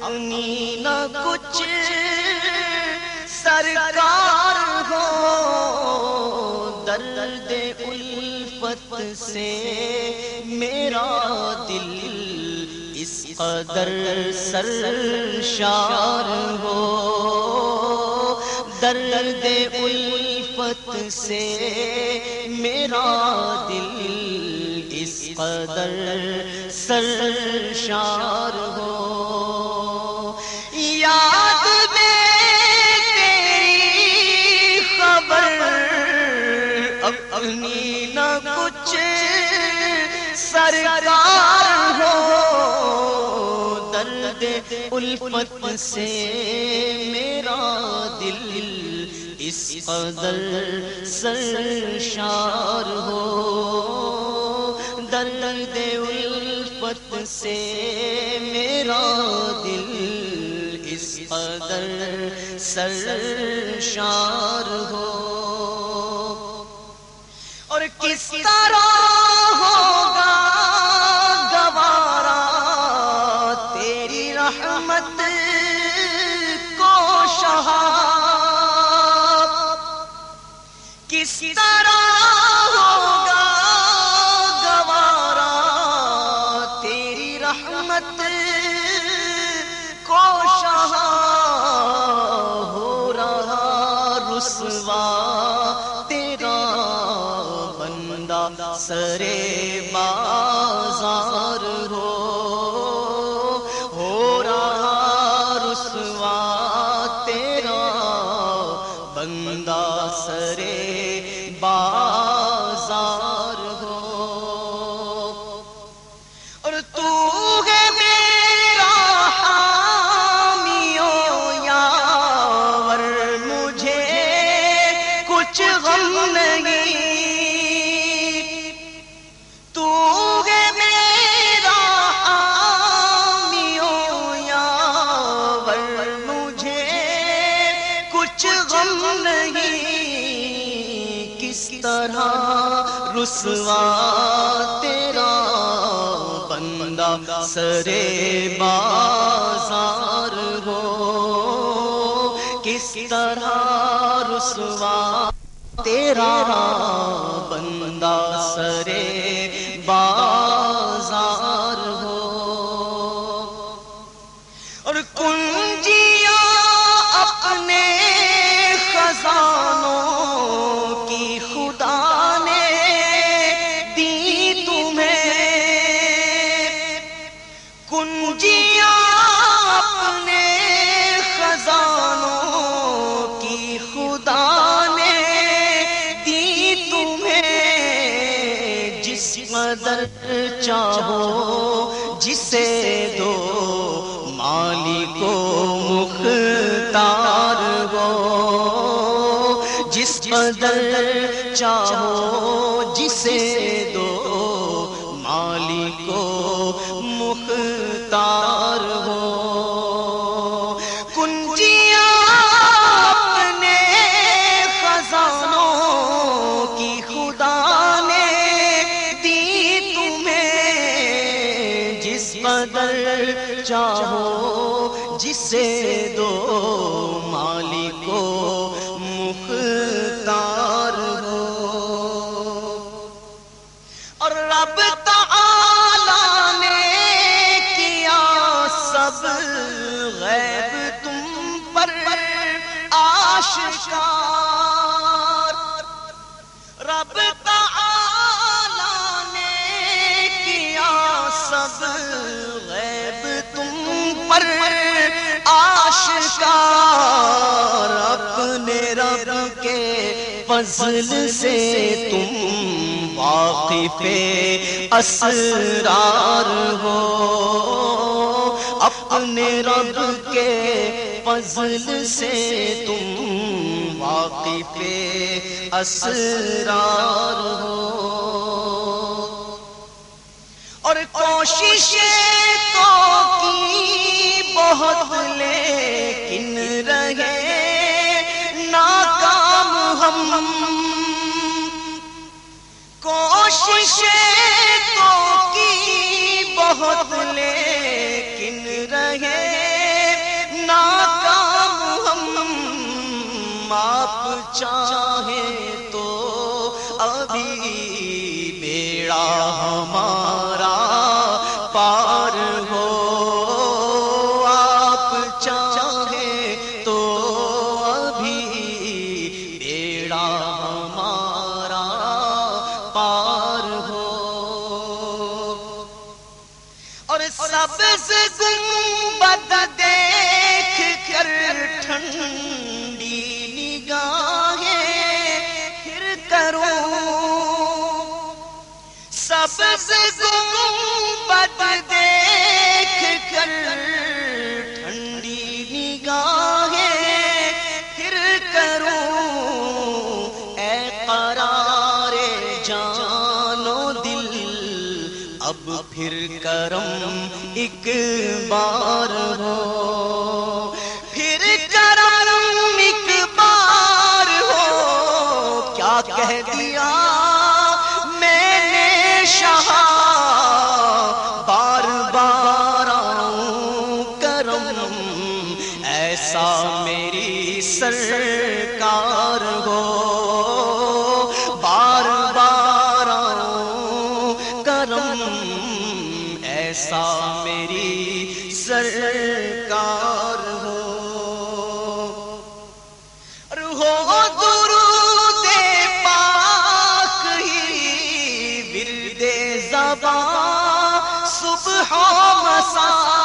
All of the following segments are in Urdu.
اپنی نہ کچھ سرکار ہو، درد الفت سے میرا دل اس قدر سرشار ہو، درد الفت سے میرا دل اس قدر سرشار ہو، یاد میں تیری خبر اپنی نہ کچھ سرکار ہو، درد الفت سے میرا دل اس قدر سرشار ہو، درد الفت سے میرا دل اس قدر سرشار ہو، اور کس طرح ہوگا گوارا تیری رحمت کو شہا، کس طرح ہوگا گوارا تیری رحمت کو شہا، ہو رہا رسوا تیرا بندہ سرے بازار ہو رہا رسوا تیرا بندہ سرے بازار ہو، اور تو ہے میرا حامی و یاور، مجھے کچھ غم نہیں، تو ہے میرا حامی و یاور، مجھے کچھ غم نہیں، کس طرح رسوا تیرا بندہ سرے بازار ہو، کس طرح رسوا تیرا بندہ سرے بازار ہو، اور کنجیاں اپنے خزانوں کی خدا نے دی تمہیں، کنجیاں اپنے خزانوں کی خدا نے دی تمہیں، جس قدر چاہو جسے دو مالک و مختار ہو، جس قدر چاہو جسے دو مالک و مختار ہو، کنجیاں اپنے خزانوں کی خدا نے دی تمہیں، جس قدر چاہو جسے دو مالک و مختار ہو، اور رب تعالی نے کیا سب غیب تم پر آشکار، رب تعالی نے کیا سب غیب تم پر آشکار، اپنے رب کے فضل سے تم واقف اسرار ہو، اپنے رب کے فضل سے تم واقف اسرار ہو، اور کوششیں تو کی بہت لیکن رہے ناکام ہم، کوششیں تو کی بہت لیکن رہے بیڑا ہمارا پار ہو، آپ چاہیں تو ابھی بیڑا ہمارا پار ہو۔ اور سبز گنبد دیکھ کر ٹھنڈی نگاہیں پھر کروں، سبز گنبد دیکھ کر ٹھنڈی نگاہیں پھر کروں، اے قرار جان و دل اب پھر کرم ایک بار ہو، پھر کرم ایک بار ہو۔ کیا کہہ دیا میں نے شاہ، بار بار آؤں کرم ایسا میری سرکار ہو، بار بار آؤں کرم ایسا میری سرکار ہو۔ ہو درود پاک ہی ورد زبان صبح و مساء،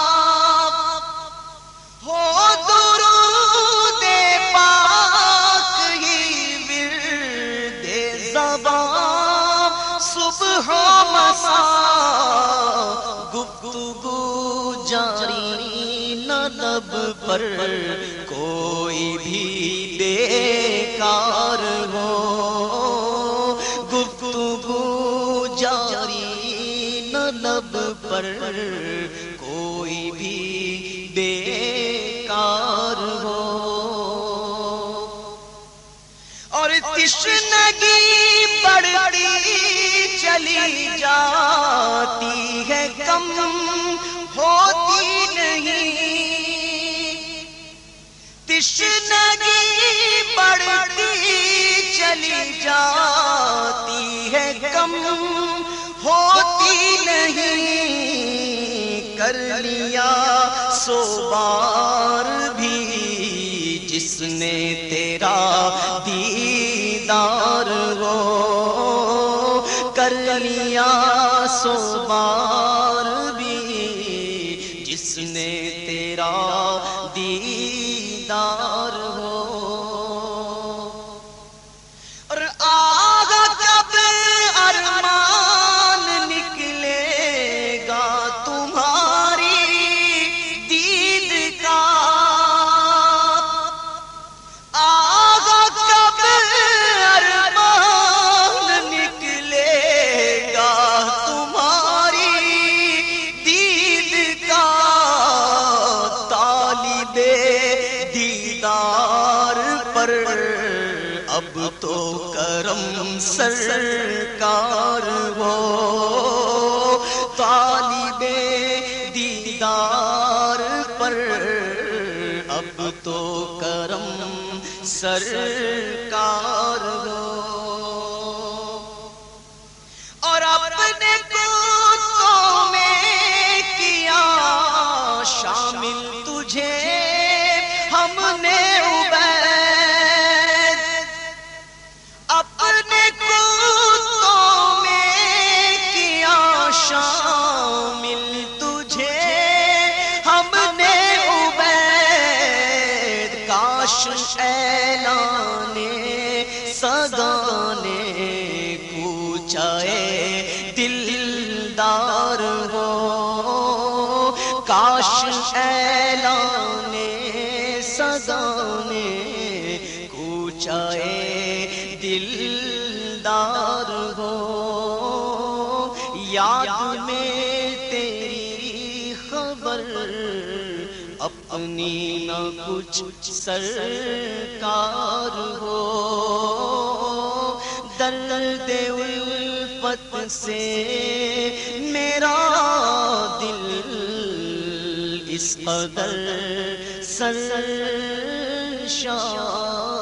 ہو درود پاک ہی ورد زبان صبح و مساء، گفتگو جاری نہ لب پر کوئی بھی بیکار ہو، گفتگو جاری نہ لب پر کوئی بھی بیکار ہو۔ اور تشنگی بڑھتی چلی جاتی ہے کم ہوتی نہیں، تشنگی بڑھتی چلی جاتی ہے کم ہوتی نہیں، کر لیا سو بار بھی جس نے تیرا دیدار ہو، کر لیا سو بار بھی جس نے تیرا دیدار ہو۔ اور آگ کب ارمان نکلے گا تمہاری دید کا، آگ کب ارمان نکلے گا تمہاری دید کا، طالب دیدار پر اب تو کرم سرکار ہو، طالب دیدار پر اب تو کرم سرکار ہو۔ اور اپنے دوستوں میں کیا شامل تجھے ہم نے عبید، اپنے دوستوں میں کیا شامل تجھے ہم نے عبید، کاش اعلان سگانے کوچائے دلدار ہو، کاش اعلان سگانے کوچائے دلدار ہو، یاد میں تیری خبر اپنی نہ کچھ سرکار ہو، درد الفت سے میرا دل اس قدر سرشار